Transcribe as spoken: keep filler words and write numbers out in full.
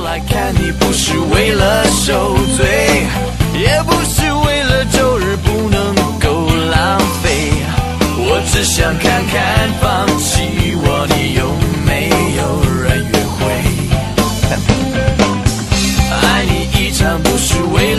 来看你，不是为了受罪，也不是为了周日不能够浪费，我只想看看放弃我你有没有人约会。爱你一场不是为了